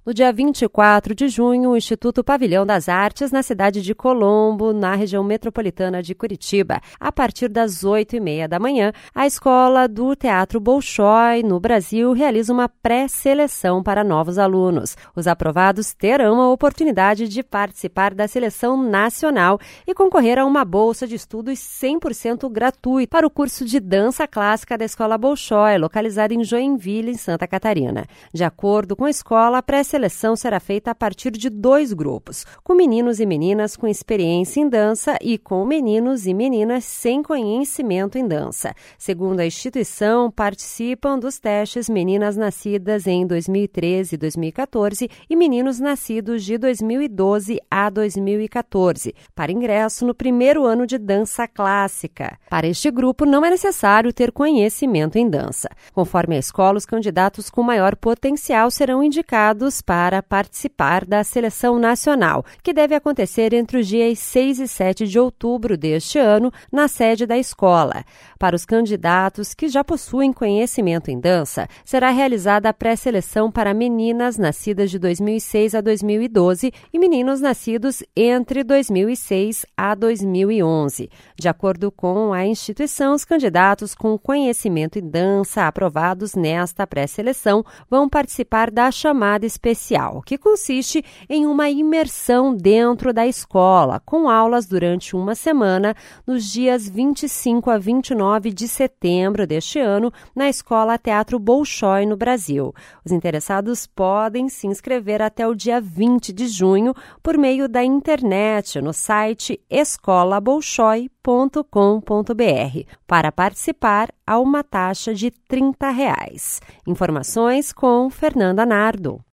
No dia 24 de junho, o Instituto Pavilhão das Artes, na cidade de Colombo, na região metropolitana de Curitiba. A partir das 8h30 da manhã, a Escola do Teatro Bolshoi, no Brasil, realiza uma pré-seleção para novos alunos. Os aprovados terão a oportunidade de participar da seleção nacional e concorrer a uma bolsa de estudos 100% gratuita para o curso de dança clássica da Escola Bolshoi, localizada em Joinville, em Santa Catarina. De acordo com a escola, a pré-seleção será feita a partir de 2 grupos, com meninos e meninas com experiência em dança e com meninos e meninas sem conhecimento em dança. Segundo a instituição, participam dos testes meninas nascidas em 2013 e 2014 e meninos nascidos de 2012 a 2014, para ingresso no primeiro ano de dança clássica. Para este grupo, não é necessário ter conhecimento em dança. Conforme a escola, os candidatos com maior potencial serão indicados para participar da seleção nacional, que deve acontecer entre os dias 6 e 7 de outubro deste ano, na sede da escola. Para os candidatos que já possuem conhecimento em dança, será realizada a pré-seleção para meninas nascidas de 2006 a 2012 e meninos nascidos entre 2006 a 2011. De acordo com a instituição, os candidatos com conhecimento em dança aprovados nesta pré-seleção vão participar da chamada especial, que consiste em uma imersão dentro da escola, com aulas durante uma semana, nos dias 25 a 29 de setembro deste ano, na Escola Teatro Bolshoi, no Brasil. Os interessados podem se inscrever até o dia 20 de junho por meio da internet, no site escolabolshoi.com.br. Para participar, há uma taxa de R$ 30. Informações com Fernanda Nardo.